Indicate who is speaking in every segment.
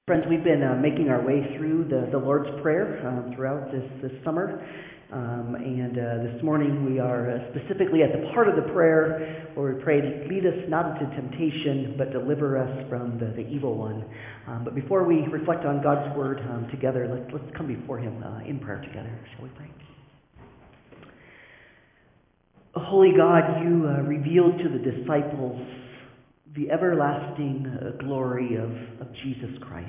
Speaker 1: Friends, we've been making our way through the Lord's Prayer throughout this summer. And this morning we are specifically at the part of the prayer where we pray, lead us not into temptation, but deliver us from the evil one. But before we reflect on God's Word together, let's come before Him in prayer together. Shall we pray? Holy God, you revealed to the disciples the everlasting glory of Jesus Christ.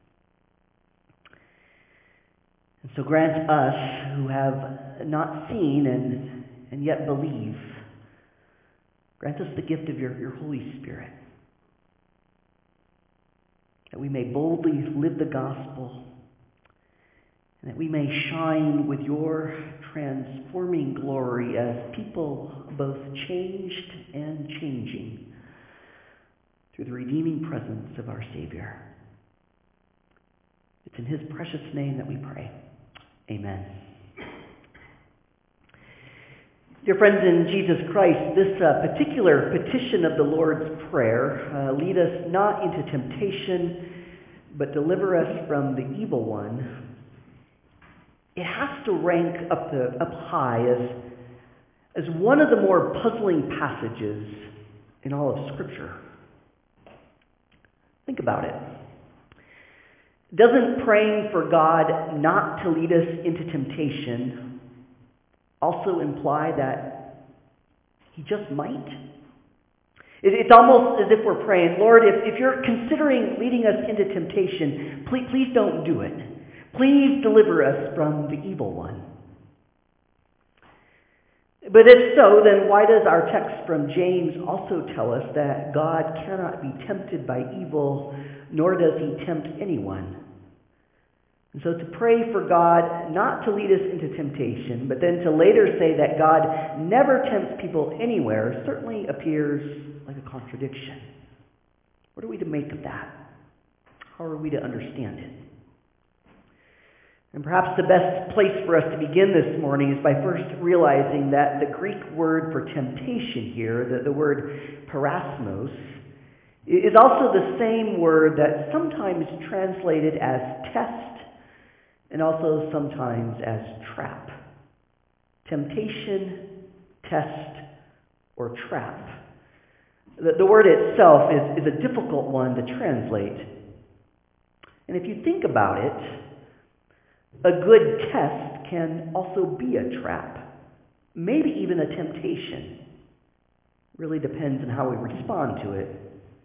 Speaker 1: And so grant us who have not seen and yet believe, grant us the gift of your Holy Spirit, that we may boldly live the gospel, and that we may shine with your transforming glory as people both changed and changing through the redeeming presence of our Savior. It's in His precious name that we pray. Amen. Dear friends in Jesus Christ, this particular petition of the Lord's Prayer, lead us not into temptation, but deliver us from the evil one, it has to rank up high as one of the more puzzling passages in all of Scripture. Think about it. Doesn't praying for God not to lead us into temptation also imply that He just might? It's almost as if we're praying, Lord, if you're considering leading us into temptation, please don't do it. Please deliver us from the evil one. But if so, then why does our text from James also tell us that God cannot be tempted by evil, nor does He tempt anyone? And so to pray for God not to lead us into temptation, but then to later say that God never tempts people anywhere, certainly appears like a contradiction. What are we to make of that? How are we to understand it? And perhaps the best place for us to begin this morning is by first realizing that the Greek word for temptation here, the word parasmos, is also the same word that's sometimes translated as test and also sometimes as trap. Temptation, test, or trap. The word itself is a difficult one to translate. And if you think about it, a good test can also be a trap, maybe even a temptation. Really depends on how we respond to it.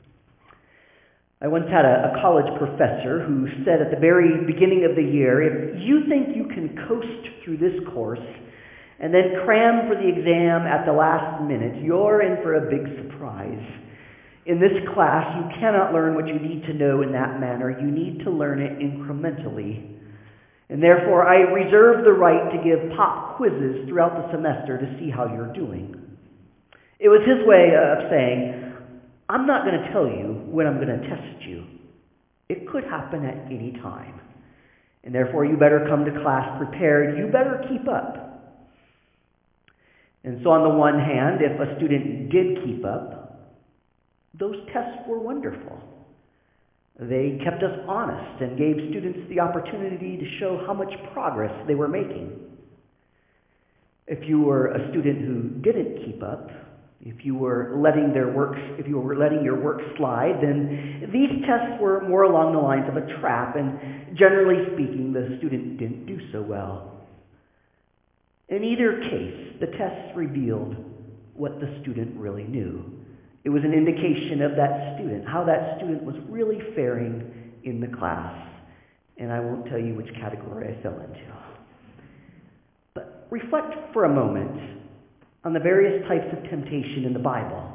Speaker 1: I once had a college professor who said at the very beginning of the year, if you think you can coast through this course and then cram for the exam at the last minute, you're in for a big surprise. In this class, you cannot learn what you need to know in that manner. You need to learn it incrementally. And therefore, I reserve the right to give pop quizzes throughout the semester to see how you're doing. It was his way of saying, I'm not going to tell you when I'm going to test you. It could happen at any time. And therefore, you better come to class prepared. You better keep up. And so on the one hand, if a student did keep up, those tests were wonderful. They kept us honest and gave students the opportunity to show how much progress they were making. If you were a student who didn't keep up, if you were letting your work slide, then these tests were more along the lines of a trap, and generally speaking, the student didn't do so well. In either case, the tests revealed what the student really knew. It was an indication of that student, how that student was really faring in the class. And I won't tell you which category I fell into. But reflect for a moment on the various types of temptation in the Bible.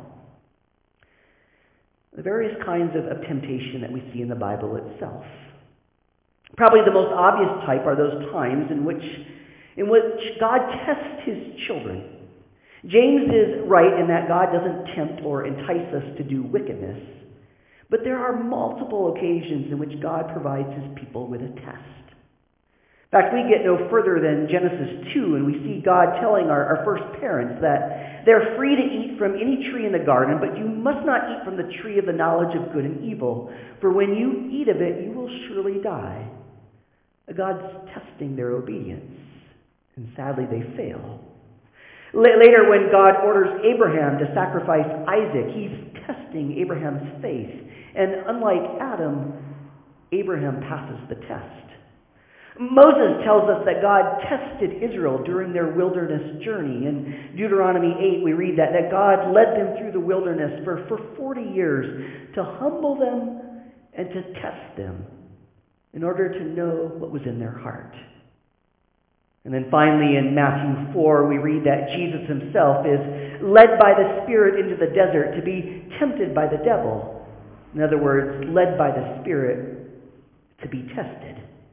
Speaker 1: The various kinds of temptation that we see in the Bible itself. Probably the most obvious type are those times in which God tests His children. James is right in that God doesn't tempt or entice us to do wickedness. But there are multiple occasions in which God provides His people with a test. In fact, we get no further than Genesis 2, and we see God telling our first parents that they're free to eat from any tree in the garden, but you must not eat from the tree of the knowledge of good and evil. For when you eat of it, you will will surely die. God's testing their obedience, and sadly they fail. Later, when God orders Abraham to sacrifice Isaac, he's testing Abraham's faith. And unlike Adam, Abraham passes the test. Moses tells us that God tested Israel during their wilderness journey. In Deuteronomy 8, we read that God led them through the wilderness for 40 years to humble them and to test them in order to know what was in their heart. And then finally in Matthew 4, we read that Jesus himself is led by the Spirit into the desert to be tempted by the devil. In other words, led by the Spirit to be tested.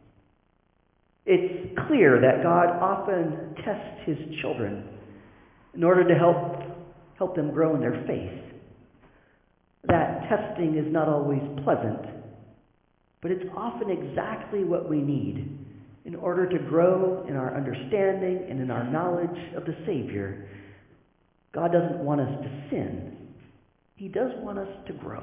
Speaker 1: It's clear that God often tests his children in order to help them grow in their faith. That testing is not always pleasant, but it's often exactly what we need in order to grow in our understanding and in our knowledge of the Savior. God doesn't want us to sin. He does want us to grow.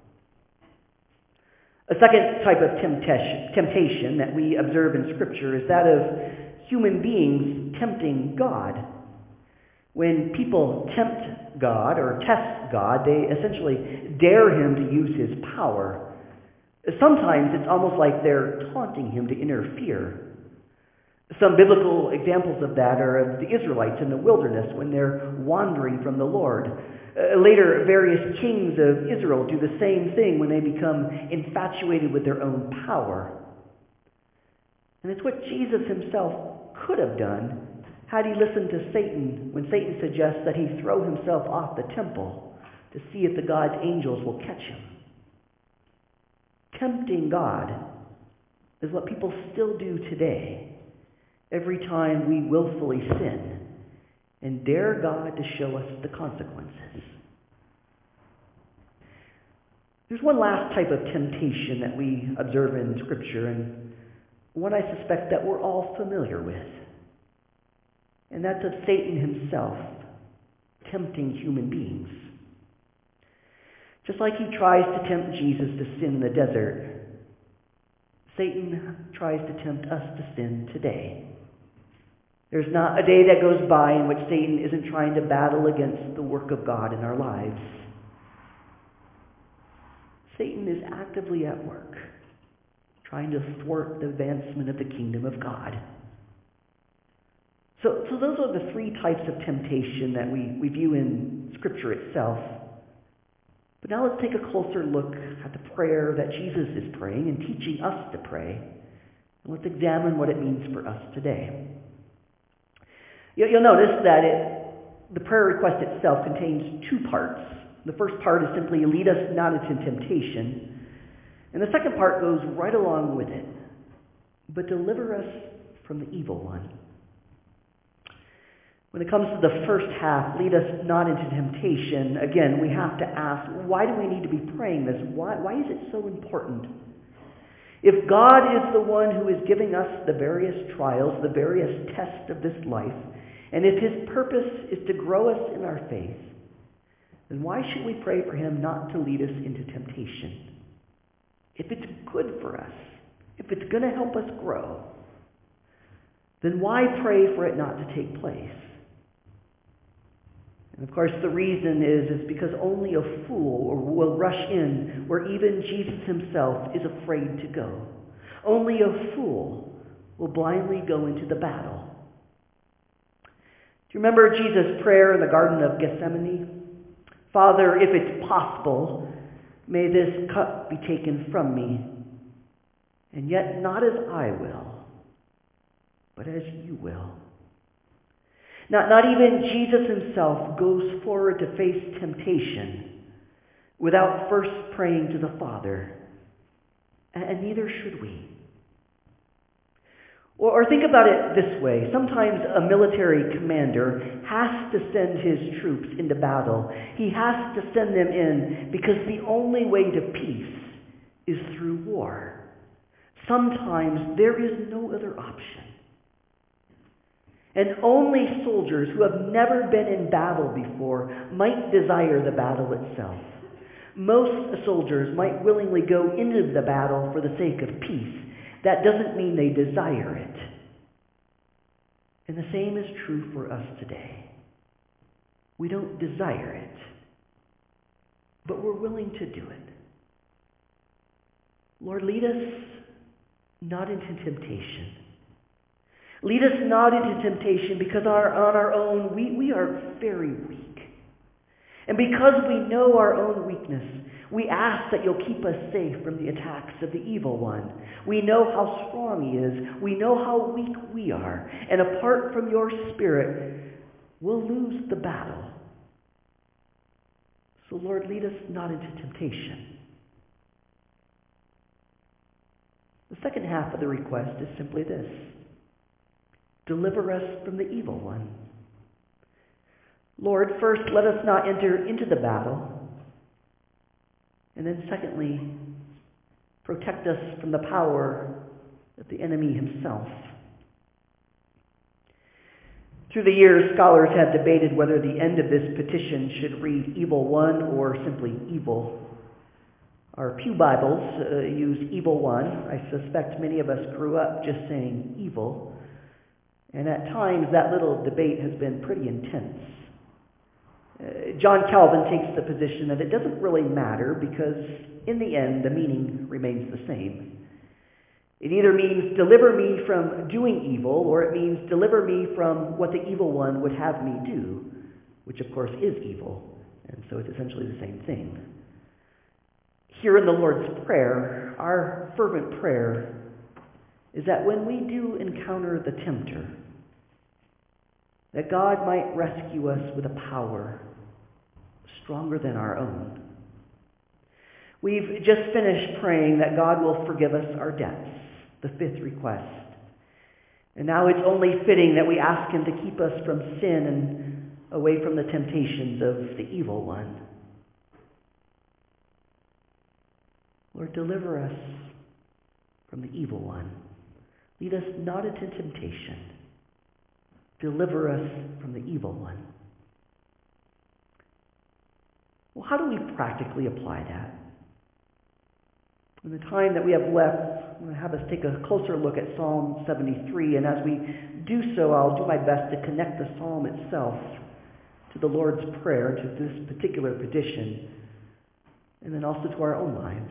Speaker 1: A second type of temptation that we observe in Scripture is that of human beings tempting God. When people tempt God or test God, they essentially dare him to use his power. Sometimes it's almost like they're taunting him to interfere. Some biblical examples of that are of the Israelites in the wilderness when they're wandering from the Lord. Later, various kings of Israel do the same thing when they become infatuated with their own power. And it's what Jesus himself could have done had he listened to Satan when Satan suggests that he throw himself off the temple to see if the God's angels will catch him. Tempting God is what people still do today every time we willfully sin and dare God to show us the consequences. There's one last type of temptation that we observe in Scripture, and one I suspect that we're all familiar with. And that's of Satan himself tempting human beings. Just like he tries to tempt Jesus to sin in the desert, Satan tries to tempt us to sin today. There's not a day that goes by in which Satan isn't trying to battle against the work of God in our lives. Satan is actively at work, trying to thwart the advancement of the kingdom of God. So those are the three types of temptation that we view in Scripture itself. But now let's take a closer look at the prayer that Jesus is praying and teaching us to pray. And let's examine what it means for us today. You'll notice that the prayer request itself contains two parts. The first part is simply, lead us not into temptation. And the second part goes right along with it. But deliver us from the evil one. When it comes to the first half, lead us not into temptation, again, we have to ask, why do we need to be praying this? Why is it so important? If God is the one who is giving us the various trials, the various tests of this life, and if his purpose is to grow us in our faith, then why should we pray for him not to lead us into temptation? If it's good for us, if it's going to help us grow, then why pray for it not to take place? And of course, the reason is because only a fool will rush in where even Jesus himself is afraid to go. Only a fool will blindly go into the battle. Do you remember Jesus' prayer in the Garden of Gethsemane? Father, if it's possible, may this cup be taken from me, and yet not as I will, but as you will. Not even Jesus himself goes forward to face temptation without first praying to the Father, and neither should we. Or think about it this way. Sometimes a military commander has to send his troops into battle. He has to send them in because the only way to peace is through war. Sometimes there is no other option. And only soldiers who have never been in battle before might desire the battle itself. Most soldiers might willingly go into the battle for the sake of peace. That doesn't mean they desire it. And the same is true for us today. We don't desire it, but we're willing to do it. Lord, lead us not into temptation. Lead us not into temptation because on our own we are very weak. And because we know our own weakness, we ask that you'll keep us safe from the attacks of the evil one. We know how strong he is. We know how weak we are. And apart from your Spirit, we'll lose the battle. So Lord, lead us not into temptation. The second half of the request is simply this: deliver us from the evil one. Lord, first, let us not enter into the battle. And then secondly, protect us from the power of the enemy himself. Through the years, scholars have debated whether the end of this petition should read evil one or simply evil. Our pew Bibles use evil one. I suspect many of us grew up just saying evil. And at times that little debate has been pretty intense. John Calvin takes the position that it doesn't really matter because in the end the meaning remains the same. It either means deliver me from doing evil, or it means deliver me from what the evil one would have me do, which of course is evil, and so it's essentially the same thing. Here in the Lord's Prayer, our fervent prayer is that when we do encounter the tempter, that God might rescue us with a power stronger than our own. We've just finished praying that God will forgive us our debts, the fifth request. And now it's only fitting that we ask him to keep us from sin and away from the temptations of the evil one. Lord, deliver us from the evil one. Lead us not into temptation. Deliver us from the evil one. Well, how do we practically apply that? In the time that we have left, I'm going to have us take a closer look at Psalm 73, and as we do so, I'll do my best to connect the psalm itself to the Lord's Prayer, to this particular petition, and then also to our own lives.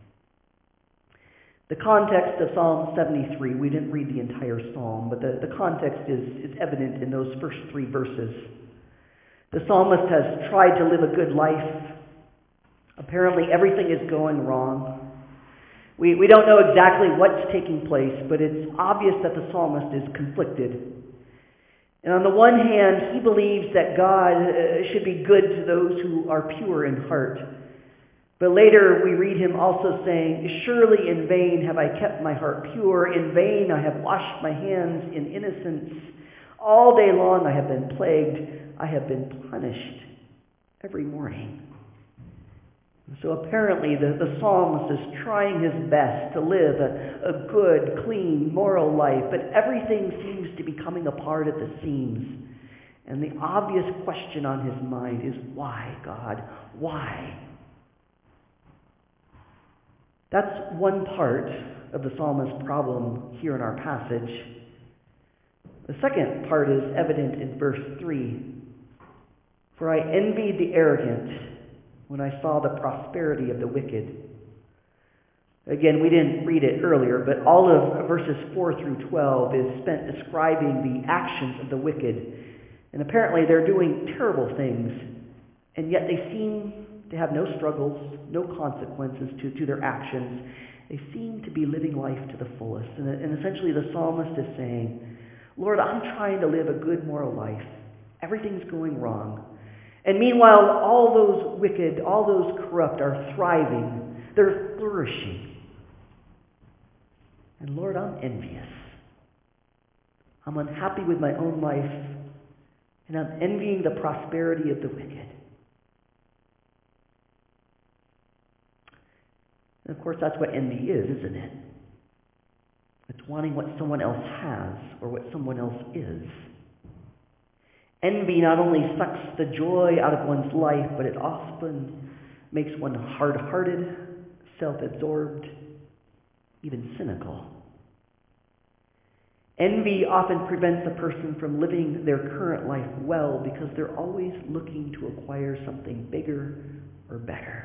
Speaker 1: The context of Psalm 73, we didn't read the entire psalm, but the context is evident in those first three verses. The psalmist has tried to live a good life. Apparently everything is going wrong. We don't know exactly what's taking place, but it's obvious that the psalmist is conflicted. And on the one hand, he believes that God should be good to those who are pure in heart. But later we read him also saying, "Surely in vain have I kept my heart pure. In vain I have washed my hands in innocence. All day long I have been plagued. I have been punished every morning." So apparently the psalmist is trying his best to live a good, clean, moral life, but everything seems to be coming apart at the seams. And the obvious question on his mind is, why, God? Why? That's one part of the psalmist's problem here in our passage. The second part is evident in verse 3. "For I envied the arrogant when I saw the prosperity of the wicked." Again, we didn't read it earlier, but all of verses 4 through 12 is spent describing the actions of the wicked. And apparently they're doing terrible things, and yet they seem to have no struggles, no consequences to their actions. They seem to be living life to the fullest. And essentially the psalmist is saying, Lord, I'm trying to live a good moral life. Everything's going wrong. And meanwhile, all those wicked, all those corrupt are thriving. They're flourishing. And Lord, I'm envious. I'm unhappy with my own life, and I'm envying the prosperity of the wicked. And of course, that's what envy is, isn't it? It's wanting what someone else has or what someone else is. Envy not only sucks the joy out of one's life, but it often makes one hard-hearted, self-absorbed, even cynical. Envy often prevents a person from living their current life well because they're always looking to acquire something bigger or better.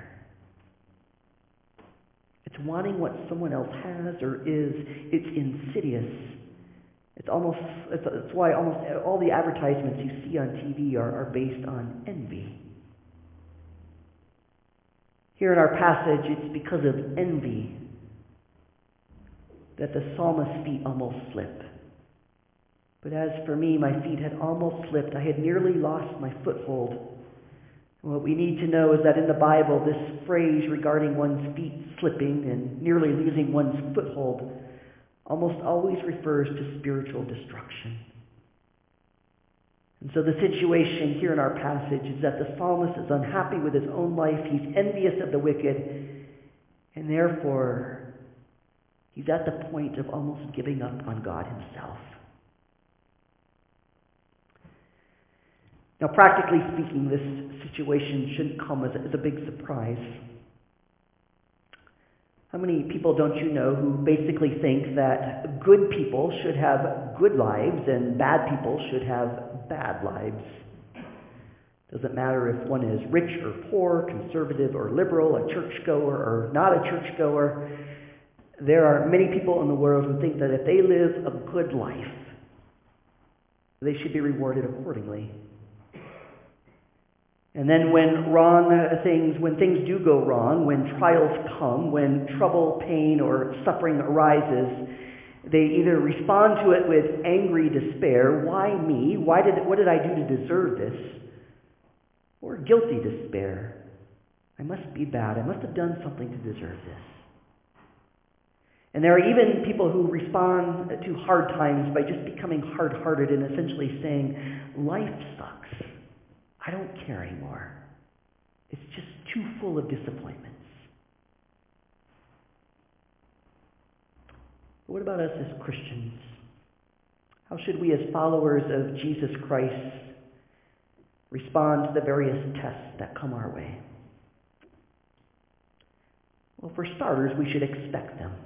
Speaker 1: It's wanting what someone else has or is. It's insidious. It's why almost all the advertisements you see on TV are based on envy. Here in our passage, it's because of envy that the psalmist's feet almost slip. But as for me, my feet had almost slipped. I had nearly lost my foothold. And what we need to know is that in the Bible, this phrase regarding one's feet slipping and nearly losing one's foothold almost always refers to spiritual destruction. And so the situation here in our passage is that the psalmist is unhappy with his own life. He's envious of the wicked. And therefore, he's at the point of almost giving up on God himself. Now, practically speaking, this situation shouldn't come as a big surprise. How many people don't you know who basically think that good people should have good lives and bad people should have bad lives? Doesn't matter if one is rich or poor, conservative or liberal, a churchgoer or not a churchgoer. There are many people in the world who think that if they live a good life, they should be rewarded accordingly. And then when things do go wrong, when trials come, when trouble, pain, or suffering arises, they either respond to it with angry despair, why me? What did I do to deserve this? Or guilty despair, I must be bad, I must have done something to deserve this. And there are even people who respond to hard times by just becoming hard-hearted and essentially saying, life sucks. I don't care anymore. It's just too full of disappointments. But what about us as Christians? How should we as followers of Jesus Christ respond to the various tests that come our way? Well, for starters, we should expect them.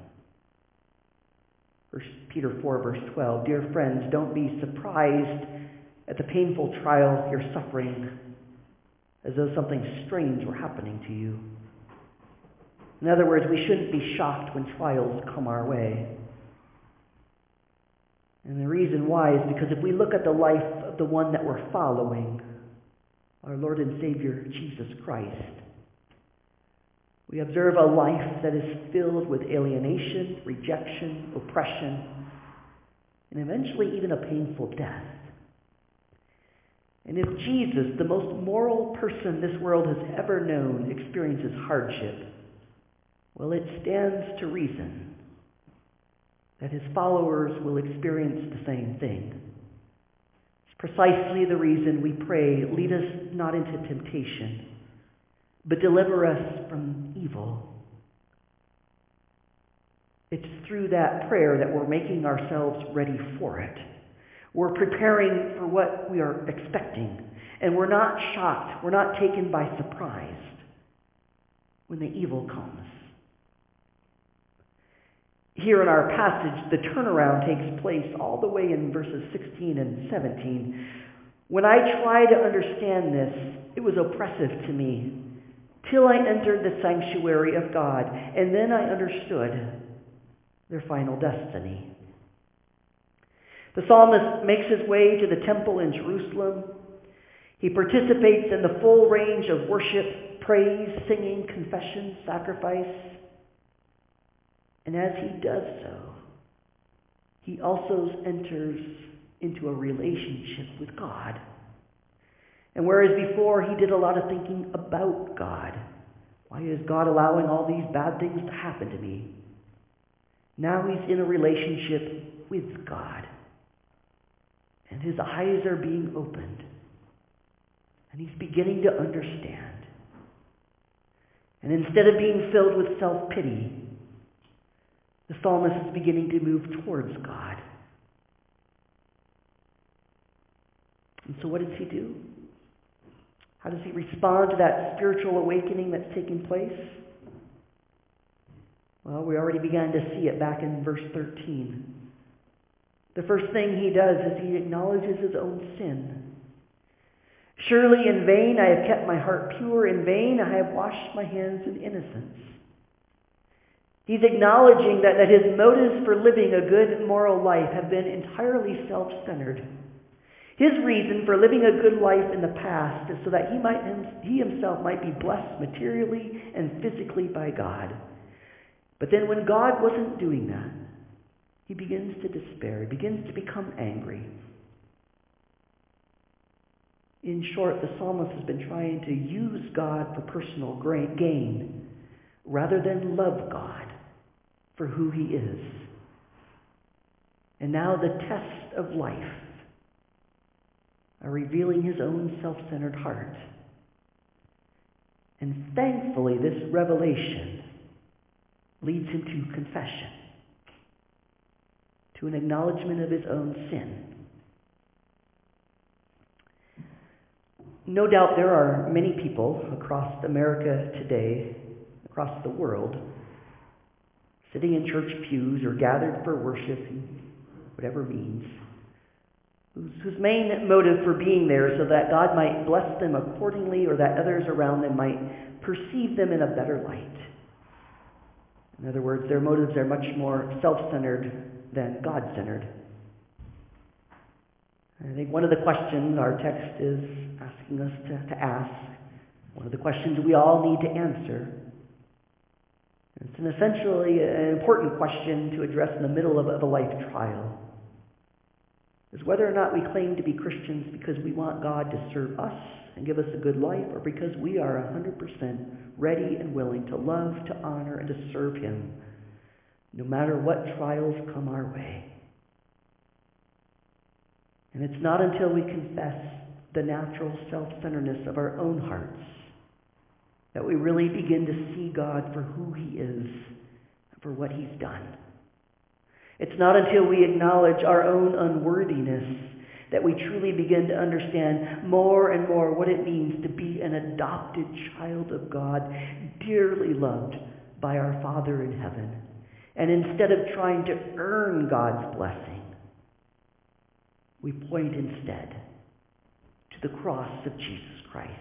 Speaker 1: 1 Peter 4, verse 12, Dear friends, don't be surprised at the painful trial you're suffering as though something strange were happening to you. In other words, we shouldn't be shocked when trials come our way. And the reason why is because if we look at the life of the one that we're following, our Lord and Savior, Jesus Christ, we observe a life that is filled with alienation, rejection, oppression, and eventually even a painful death. And if Jesus, the most moral person this world has ever known, experiences hardship, well, it stands to reason that his followers will experience the same thing. It's precisely the reason we pray, lead us not into temptation, but deliver us from evil. It's through that prayer that we're making ourselves ready for it. We're preparing for what we are expecting. And we're not shocked. We're not taken by surprise when the evil comes. Here in our passage, the turnaround takes place all the way in verses 16 and 17. When I tried to understand this, it was oppressive to me, till I entered the sanctuary of God, and then I understood their final destiny. The psalmist makes his way to the temple in Jerusalem. He participates in the full range of worship, praise, singing, confession, sacrifice. And as he does so, he also enters into a relationship with God. And whereas before he did a lot of thinking about God, why is God allowing all these bad things to happen to me? Now he's in a relationship with God. And his eyes are being opened. And he's beginning to understand. And instead of being filled with self-pity, the psalmist is beginning to move towards God. And so what does he do? How does he respond to that spiritual awakening that's taking place? Well, we already began to see it back in verse 13. The first thing he does is he acknowledges his own sin. Surely in vain I have kept my heart pure. In vain I have washed my hands in innocence. He's acknowledging that his motives for living a good moral life have been entirely self-centered. His reason for living a good life in the past is so that he himself might be blessed materially and physically by God. But then when God wasn't doing that, he begins to despair. He begins to become angry. In short, the psalmist has been trying to use God for personal gain rather than love God for who he is. And now the tests of life are revealing his own self-centered heart. And thankfully, this revelation leads him to confession, to an acknowledgement of his own sin. No doubt there are many people across America today, across the world, sitting in church pews or gathered for worship in whatever means, whose main motive for being there is so that God might bless them accordingly or that others around them might perceive them in a better light. In other words, their motives are much more self-centered than God-centered. I think one of the questions our text is asking us to ask, one of the questions we all need to answer, it's an essentially an important question to address in the middle of a life trial, is whether or not we claim to be Christians because we want God to serve us and give us a good life, or because we are 100% ready and willing to love, to honor, and to serve him, no matter what trials come our way. And it's not until we confess the natural self-centeredness of our own hearts that we really begin to see God for who he is and for what he's done. It's not until we acknowledge our own unworthiness that we truly begin to understand more and more what it means to be an adopted child of God, dearly loved by our Father in heaven. And instead of trying to earn God's blessing, we point instead to the cross of Jesus Christ.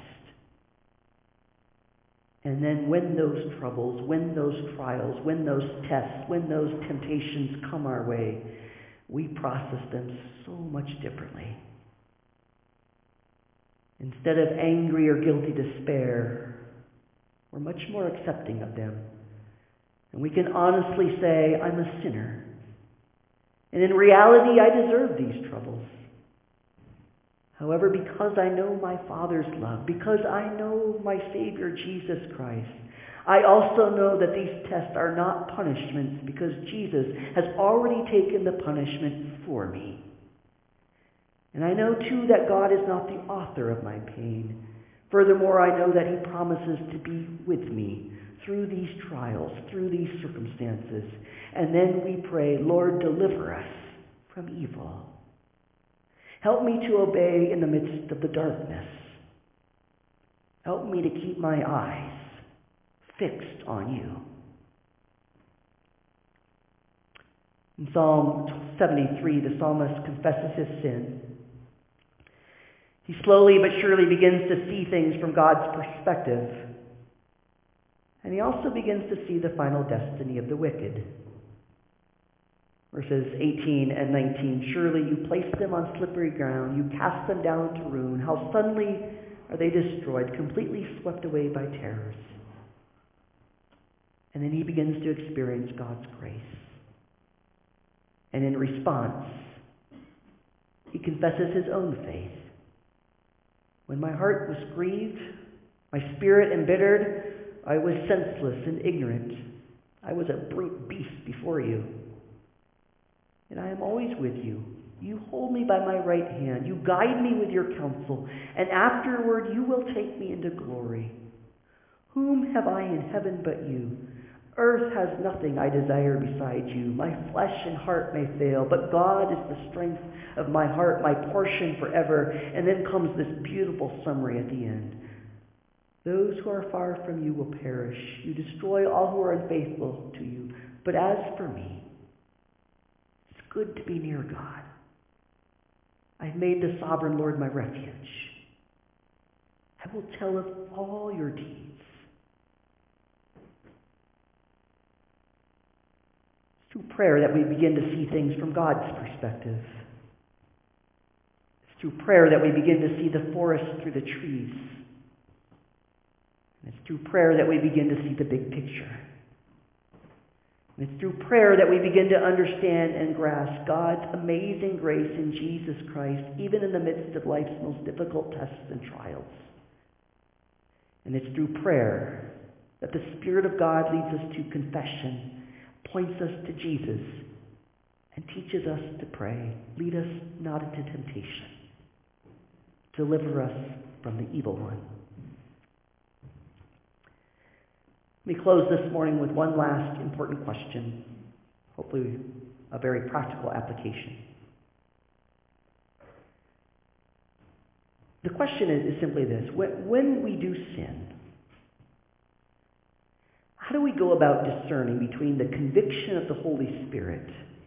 Speaker 1: And then when those troubles, when those trials, when those tests, when those temptations come our way, we process them so much differently. Instead of angry or guilty despair, we're much more accepting of them. And we can honestly say, I'm a sinner. And in reality, I deserve these troubles. However, because I know my Father's love, because I know my Savior, Jesus Christ, I also know that these tests are not punishments because Jesus has already taken the punishment for me. And I know, too, that God is not the author of my pain. Furthermore, I know that he promises to be with me through these trials, through these circumstances. And then we pray, Lord, deliver us from evil. Help me to obey in the midst of the darkness. Help me to keep my eyes fixed on you. In Psalm 73, the psalmist confesses his sin. He slowly but surely begins to see things from God's perspective. And he also begins to see the final destiny of the wicked. Verses 18 and 19, surely you place them on slippery ground, you cast them down to ruin. How suddenly are they destroyed, completely swept away by terrors. And then he begins to experience God's grace. And in response, he confesses his own faith. When my heart was grieved, my spirit embittered, I was senseless and ignorant. I was a brute beast before you. And I am always with you. You hold me by my right hand. You guide me with your counsel. And afterward you will take me into glory. Whom have I in heaven but you? Earth has nothing I desire beside you. My flesh and heart may fail, but God is the strength of my heart, my portion forever. And then comes this beautiful summary at the end. Those who are far from you will perish. You destroy all who are unfaithful to you. But as for me, it's good to be near God. I've made the sovereign Lord my refuge. I will tell of all your deeds. It's through prayer that we begin to see things from God's perspective. It's through prayer that we begin to see the forest through the trees. And it's through prayer that we begin to see the big picture. And it's through prayer that we begin to understand and grasp God's amazing grace in Jesus Christ, even in the midst of life's most difficult tests and trials. And it's through prayer that the Spirit of God leads us to confession, points us to Jesus, and teaches us to pray. Lead us not into temptation. Deliver us from the evil one. Let me close this morning with one last important question, hopefully a very practical application. The question is simply this: when we do sin, how do we go about discerning between the conviction of the Holy Spirit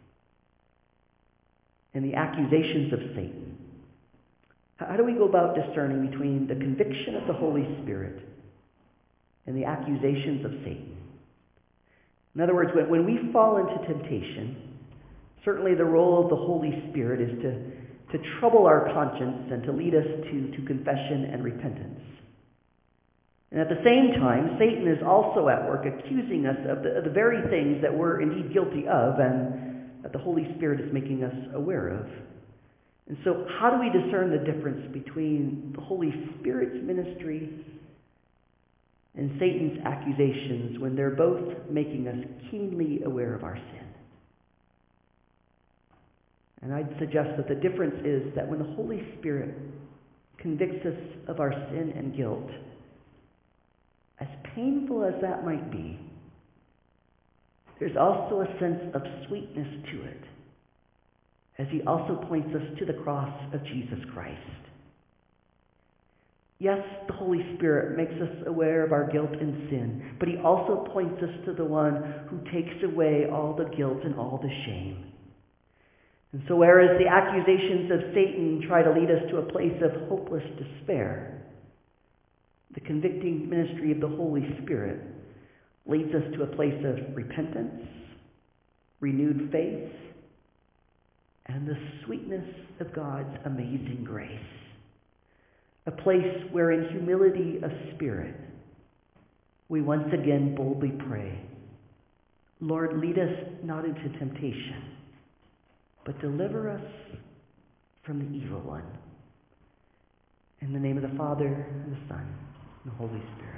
Speaker 1: and the accusations of Satan? How do we go about discerning between the conviction of the Holy Spirit and the accusations of Satan? In other words, when we fall into temptation, certainly the role of the Holy Spirit is to trouble our conscience and to lead us to confession and repentance. And at the same time, Satan is also at work accusing us of the very things that we're indeed guilty of and that the Holy Spirit is making us aware of. And so how do we discern the difference between the Holy Spirit's ministry and Satan's accusations when they're both making us keenly aware of our sin? And I'd suggest that the difference is that when the Holy Spirit convicts us of our sin and guilt, as painful as that might be, there's also a sense of sweetness to it, as he also points us to the cross of Jesus Christ. Yes, the Holy Spirit makes us aware of our guilt and sin, but he also points us to the one who takes away all the guilt and all the shame. And so whereas the accusations of Satan try to lead us to a place of hopeless despair, the convicting ministry of the Holy Spirit leads us to a place of repentance, renewed faith, and the sweetness of God's amazing grace. A place where in humility of spirit, we once again boldly pray, Lord, lead us not into temptation, but deliver us from the evil one. In the name of the Father, and the Son, and the Holy Spirit.